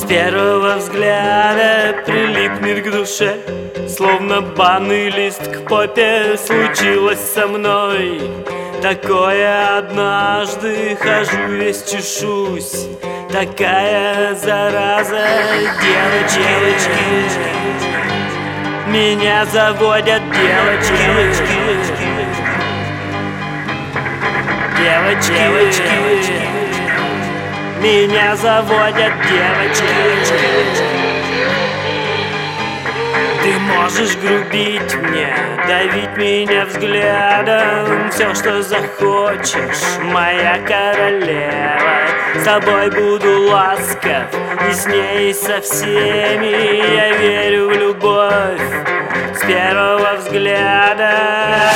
первого взгляда прилипнет к душе, словно банный лист к попе. Случилось со мной такое однажды, хожу весь чешусь, такая зараза. Девочки, меня заводят девочки. Девочки, меня заводят девочки. Ты можешь грубить мне, давить меня взглядом, все, что захочешь, моя королева. С тобой буду ласков, и с ней, и со всеми. Я верю в любовь с первого взгляда.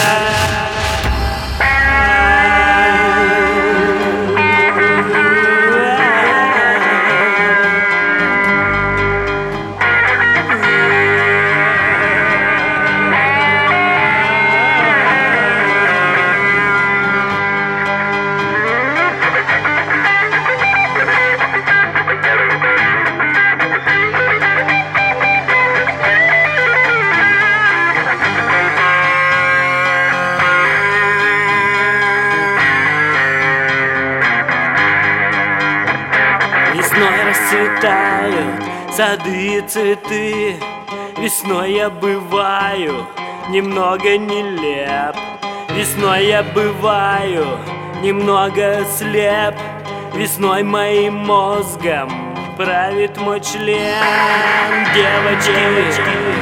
Весной расцветают сады и цветы. Весной я бываю немного нелеп. Весной я бываю немного слеп. Весной моим мозгом правит мой член. Девочки,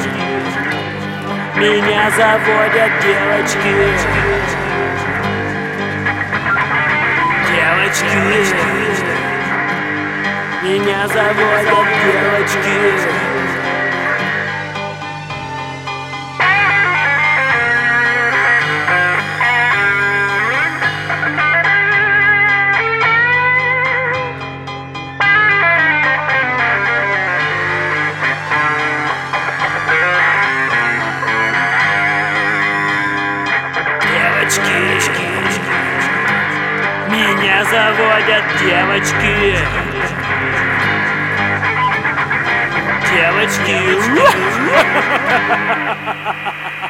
меня заводят девочки. Девочки, меня заводят девочки. Девочки, меня заводят девочки. Девочки.